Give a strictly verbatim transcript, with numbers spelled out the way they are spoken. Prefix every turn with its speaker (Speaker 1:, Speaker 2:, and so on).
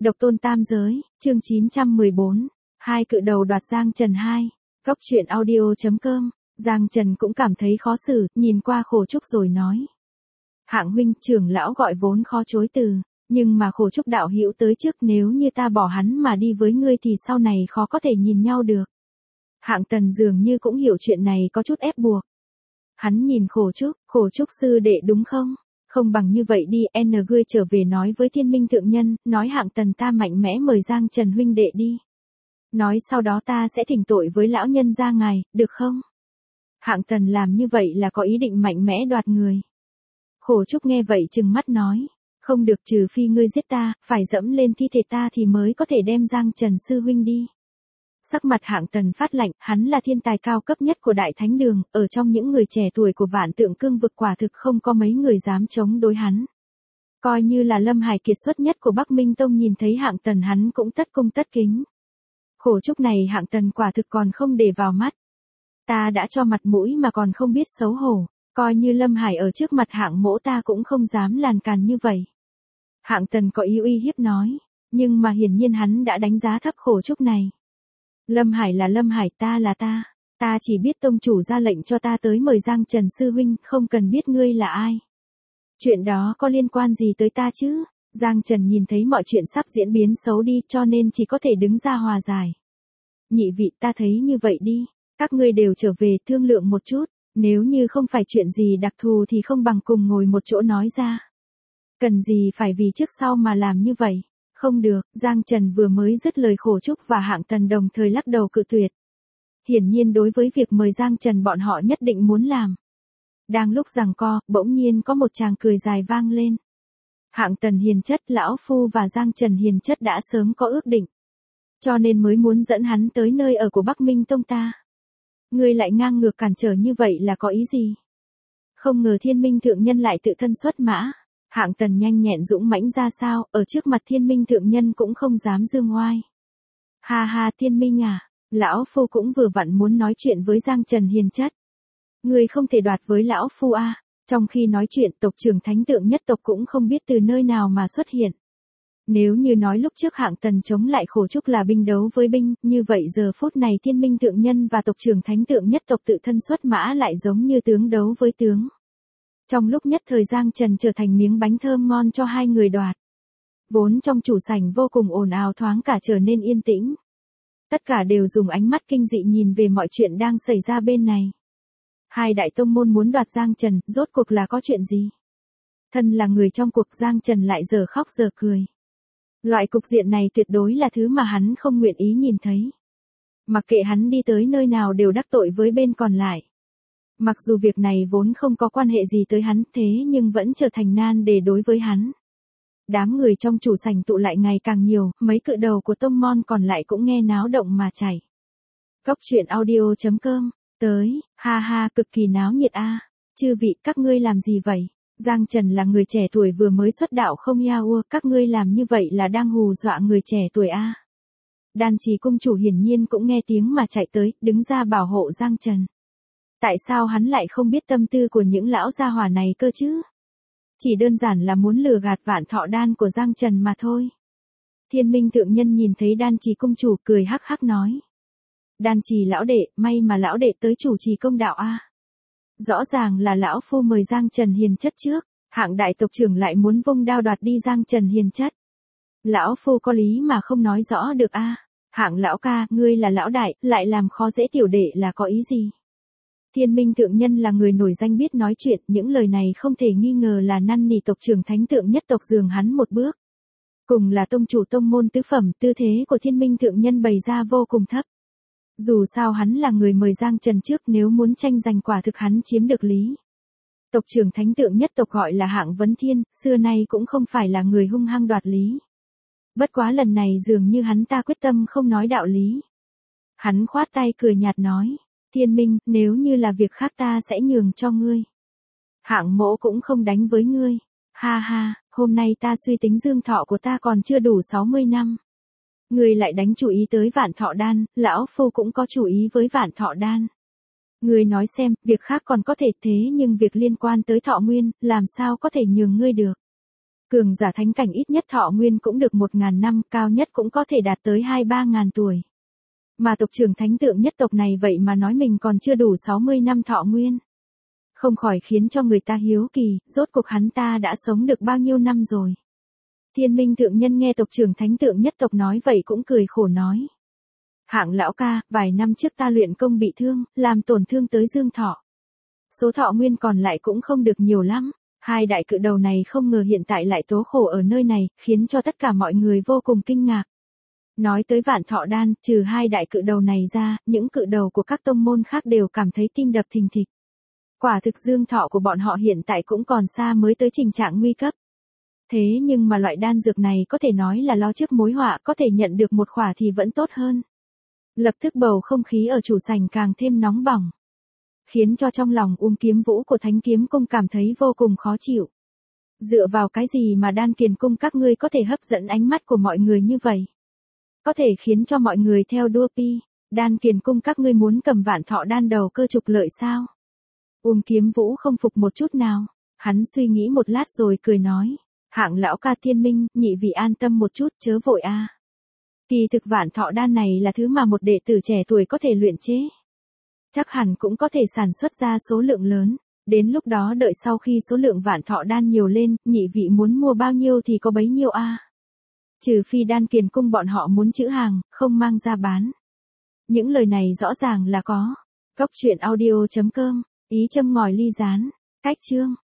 Speaker 1: Độc tôn tam giới, chương chín trăm mười bốn, hai cự đầu đoạt Giang Trần hai, góc truyện audio chấm com, Giang Trần cũng cảm thấy khó xử, nhìn qua Khổ Trúc rồi nói. Hạng huynh, trưởng lão gọi vốn khó chối từ, nhưng mà Khổ Trúc đạo hữu tới trước, nếu như ta bỏ hắn mà đi với ngươi thì sau này khó có thể nhìn nhau được. Hạng Tần dường như cũng hiểu chuyện này có chút ép buộc. Hắn nhìn Khổ Trúc, Khổ Trúc sư đệ đúng không? Không bằng như vậy đi, N ngươi trở về nói với Thiên Minh thượng nhân, nói Hạng Tần ta mạnh mẽ mời Giang Trần huynh đệ đi. Nói sau đó ta sẽ thỉnh tội với lão nhân gia ngài, được không? Hạng Tần làm như vậy là có ý định mạnh mẽ đoạt người. Khổ Trúc nghe vậy trừng mắt nói, không được, trừ phi ngươi giết ta, phải dẫm lên thi thể ta thì mới có thể đem Giang Trần sư huynh đi. Sắc mặt Hạng Tần phát lạnh, hắn là thiên tài cao cấp nhất của Đại Thánh Đường, ở trong những người trẻ tuổi của Vạn Tượng Cương vực quả thực không có mấy người dám chống đối hắn. Coi như là Lâm Hải kiệt xuất nhất của Bắc Minh Tông nhìn thấy Hạng Tần hắn cũng tất cung tất kính. Khổ Trúc này Hạng Tần quả thực còn không để vào mắt. Ta đã cho mặt mũi mà còn không biết xấu hổ, coi như Lâm Hải ở trước mặt Hạng mỗ ta cũng không dám làn càn như vậy. Hạng Tần có ý uy hiếp nói, nhưng mà hiển nhiên hắn đã đánh giá thấp Khổ Trúc này. Lâm Hải là Lâm Hải, ta là ta, ta chỉ biết tông chủ ra lệnh cho ta tới mời Giang Trần sư huynh, không cần biết ngươi là ai. Chuyện đó có liên quan gì tới ta chứ? Giang Trần nhìn thấy mọi chuyện sắp diễn biến xấu đi cho nên chỉ có thể đứng ra hòa giải. Nhị vị, ta thấy như vậy đi, các ngươi đều trở về thương lượng một chút, nếu như không phải chuyện gì đặc thù thì không bằng cùng ngồi một chỗ nói ra. Cần gì phải vì trước sau mà làm như vậy? Không được, Giang Trần vừa mới dứt lời, Khổ Trúc và Hạng Tần đồng thời lắc đầu cự tuyệt. Hiển nhiên đối với việc mời Giang Trần bọn họ nhất định muốn làm. Đang lúc giằng co, bỗng nhiên có một tràng cười dài vang lên. Hạng Tần hiền chất, lão phu và Giang Trần hiền chất đã sớm có ước định. Cho nên mới muốn dẫn hắn tới nơi ở của Bắc Minh Tông ta. Ngươi lại ngang ngược cản trở như vậy là có ý gì? Không ngờ Thiên Minh thượng nhân lại tự thân xuất mã. Hạng Tần nhanh nhẹn dũng mãnh ra sao, ở trước mặt Thiên Minh thượng nhân cũng không dám dương oai. Ha ha, Thiên Minh à, lão phu cũng vừa vặn muốn nói chuyện với Giang Trần hiền chất. Ngươi không thể đoạt với lão phu a. À. Trong khi nói chuyện, tộc trưởng Thánh Tượng nhất tộc cũng không biết từ nơi nào mà xuất hiện. Nếu như nói lúc trước Hạng Tần chống lại Khổ Trúc là binh đấu với binh, như vậy giờ phút này Thiên Minh thượng nhân và tộc trưởng Thánh Tượng nhất tộc tự thân xuất mã lại giống như tướng đấu với tướng. Trong lúc nhất thời Giang Trần trở thành miếng bánh thơm ngon cho hai người đoạt. Vốn trong chủ sảnh vô cùng ồn ào thoáng cả trở nên yên tĩnh. Tất cả đều dùng ánh mắt kinh dị nhìn về mọi chuyện đang xảy ra bên này. Hai đại tông môn muốn đoạt Giang Trần, rốt cuộc là có chuyện gì? Thân là người trong cuộc, Giang Trần lại giờ khóc giờ cười. Loại cục diện này tuyệt đối là thứ mà hắn không nguyện ý nhìn thấy. Mặc kệ hắn đi tới nơi nào đều đắc tội với bên còn lại. Mặc dù việc này vốn không có quan hệ gì tới hắn, thế nhưng vẫn trở thành nan đề đối với hắn. Đám người trong chủ sảnh tụ lại ngày càng nhiều, mấy cự đầu của tông môn còn lại cũng nghe náo động mà chảy. Góc truyện audio chấm com, tới, ha ha, cực kỳ náo nhiệt a. Chư vị, các ngươi làm gì vậy? Giang Trần là người trẻ tuổi vừa mới xuất đạo không ya ua, các ngươi làm như vậy là đang hù dọa người trẻ tuổi a. Đan Trì cung chủ hiển nhiên cũng nghe tiếng mà chạy tới, đứng ra bảo hộ Giang Trần. Tại sao hắn lại không biết tâm tư của những lão gia hỏa này cơ chứ? Chỉ đơn giản là muốn lừa gạt Vạn Thọ Đan của Giang Trần mà thôi. Thiên Minh thượng nhân nhìn thấy Đan Trì cung chủ cười hắc hắc nói. Đan Trì lão đệ, may mà lão đệ tới chủ trì công đạo a. Rõ ràng là lão phu mời Giang Trần hiền chất trước, Hạng đại tộc trưởng lại muốn vung đao đoạt đi Giang Trần hiền chất. Lão phu có lý mà không nói rõ được a. Hạng lão ca, ngươi là lão đại, lại làm khó dễ tiểu đệ là có ý gì? Thiên Minh thượng nhân là người nổi danh biết nói chuyện, những lời này không thể nghi ngờ là năn nỉ tộc trưởng Thánh Tượng nhất tộc dường hắn một bước. Cùng là tông chủ tông môn tứ phẩm, tư thế của Thiên Minh thượng nhân bày ra vô cùng thấp. Dù sao hắn là người mời Giang Trần trước, nếu muốn tranh giành quả thực hắn chiếm được lý. Tộc trưởng Thánh Tượng nhất tộc gọi là Hạng Vấn Thiên, xưa nay cũng không phải là người hung hăng đoạt lý. Bất quá lần này dường như hắn ta quyết tâm không nói đạo lý. Hắn khoát tay cười nhạt nói. Thiên Minh, nếu như là việc khác ta sẽ nhường cho ngươi. Hạng mỗ cũng không đánh với ngươi. Ha ha, hôm nay ta suy tính dương thọ của ta còn chưa đủ sáu mươi năm. Ngươi lại đánh chủ ý tới Vạn Thọ Đan, lão phu cũng có chủ ý với Vạn Thọ Đan. Ngươi nói xem, việc khác còn có thể thế nhưng việc liên quan tới thọ nguyên, làm sao có thể nhường ngươi được. Cường giả thánh cảnh ít nhất thọ nguyên cũng được một ngàn năm, cao nhất cũng có thể đạt tới hai ba ngàn tuổi. Mà tộc trưởng thánh tượng nhất tộc này vậy mà nói mình còn chưa đủ sáu mươi năm thọ nguyên. Không khỏi khiến cho người ta hiếu kỳ, rốt cuộc hắn ta đã sống được bao nhiêu năm rồi. Thiên Minh thượng nhân nghe tộc trưởng thánh tượng nhất tộc nói vậy cũng cười khổ nói. Hạng lão ca, vài năm trước ta luyện công bị thương, làm tổn thương tới dương thọ. Số thọ nguyên còn lại cũng không được nhiều lắm. Hai đại cự đầu này không ngờ hiện tại lại tố khổ ở nơi này, khiến cho tất cả mọi người vô cùng kinh ngạc. Nói tới vạn thọ đan, trừ hai đại cự đầu này ra, những cự đầu của các tông môn khác đều cảm thấy tim đập thình thịch. Quả thực dương thọ của bọn họ hiện tại cũng còn xa mới tới tình trạng nguy cấp. Thế nhưng mà loại đan dược này có thể nói là lo trước mối họa, có thể nhận được một khỏa thì vẫn tốt hơn. Lập tức bầu không khí ở chủ sảnh càng thêm nóng bỏng. Khiến cho trong lòng Ung Kiếm Vũ của Thánh Kiếm Cung cảm thấy vô cùng khó chịu. Dựa vào cái gì mà Đan Kiền Cung các ngươi có thể hấp dẫn ánh mắt của mọi người như vậy? Có thể khiến cho mọi người theo đua pi, Đan Kiền Cung các ngươi muốn cầm vạn thọ đan đầu cơ trục lợi sao? Ung Kiếm Vũ không phục một chút nào, hắn suy nghĩ một lát rồi cười nói, Hạng lão ca Thiên Minh, nhị vị an tâm một chút chớ vội a. Kỳ thực vạn thọ đan này là thứ mà một đệ tử trẻ tuổi có thể luyện chế. Chắc hẳn cũng có thể sản xuất ra số lượng lớn, đến lúc đó đợi sau khi số lượng vạn thọ đan nhiều lên, nhị vị muốn mua bao nhiêu thì có bấy nhiêu a. Trừ phi Đan Kiền Cung bọn họ muốn trữ hàng, không mang ra bán. Những lời này rõ ràng là có. Cốc truyện audio chấm com, ý châm ngòi ly rán, cách chương.